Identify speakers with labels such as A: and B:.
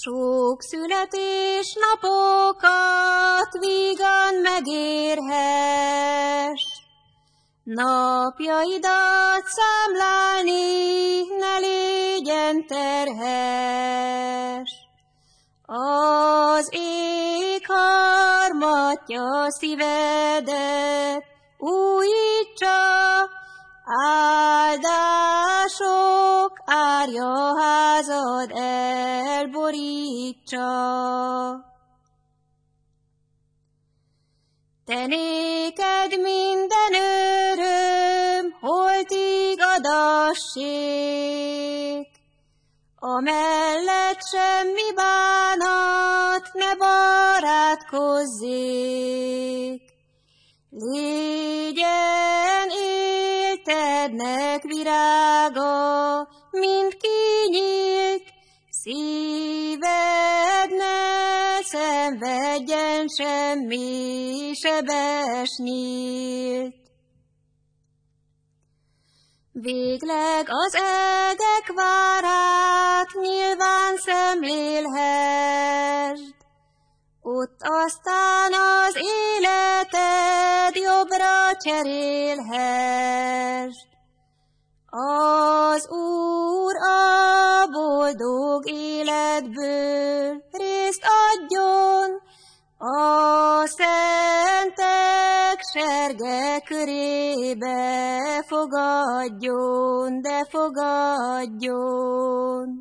A: Sok születésnapokat vígan megérhess, napjaidat számlálni ne légyen terhes. Az ég harmatja szívedet, újítsa, áldások árja házad elborítsa. Te néked minden öröm, holtig adassék, amellett semmi bánat ne barátkozzék. Légyen éltednek virága, mint kinyílt, szíved ne szenvedjen semmi sebes nyílt. Végleg az egek várát nyilván szemlélhessd, ott aztán az életed jobbra cserélhessd. Az Úr a boldog életből részt adjon, a szentek serge körébe fogadjon, de fogadjon.